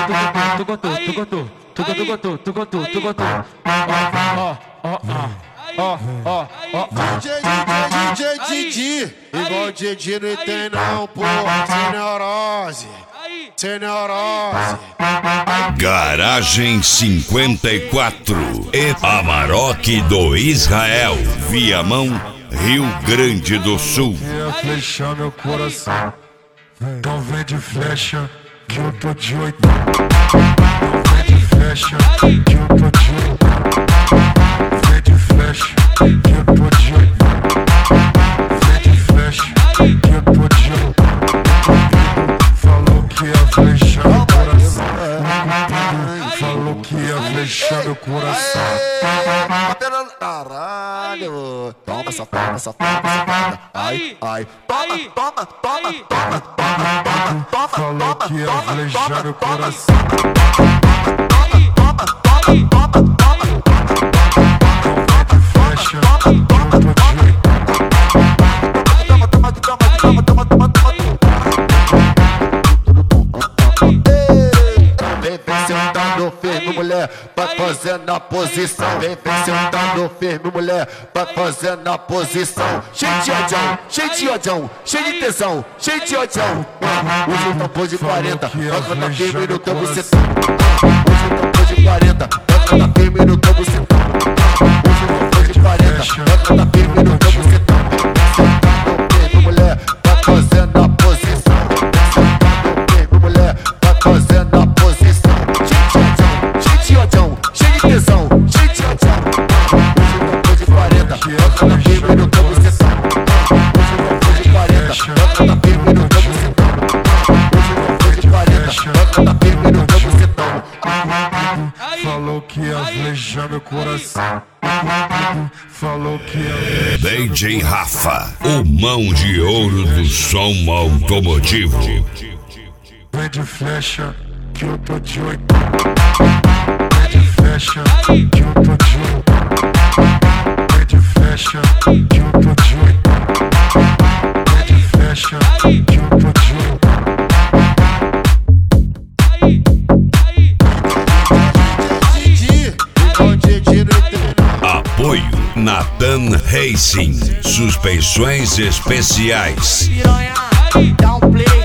DJ, igual DJ não tem não, pô, sem neurose. Garagem 54 e Amarok do Israel, Viamão, Rio Grande do Sul. Quer flechar meu coração, então vem de flecha que eu tô de 8. Vem de flecha que eu tô de 8. Vem de flecha que eu tô de 8. Vem de flecha que eu tô de 8. Falou que ia flechar meu coração. Falou que ia flechar meu coração. Caralho, toma essa toma, ai, ai, toma. Falou que ia flechar meu coração. Flecha, eu tô de 8. Vem sentando firme, mulher, vai fazendo a posição. Vem sentando firme, mulher, vai fazendo a posição. Cheio de ódio, cheio de ódio, cheio de tesão, cheio de ódio. Hoje eu tampou de 40, vai cantar firme no teu bucetão. Hoje eu tampou de 40, vai cantar firme no teu bucetão. Hoje eu tampou de 40, vai cantar firme no teu bucetão. Sentando firme, mulher, vai fazendo a posição. Sentando firme, mulher, vai fazendo a posição. Cheio de ódio, cheio de tesão, cheio de ódio. Hoje eu tampou de 40, vai cantar firme no teu bucetão. Hoje eu tampou de 40, vai cantar firme no teu bucetão. Hoje eu tampou de 40, vai cantar firme no teu bucetão. Falou que ia flechar meu coração. Falou que ia... DJ Rafa, o mão de ouro do som automotivo. Vem de flecha que eu tô de 8. Vem de flecha que eu tô de 8. Vem de flecha que eu tô de 8. Vem de flecha que eu tô de 8. Apoio Natan Racing, suspensões especiais. Piranha, dá um play.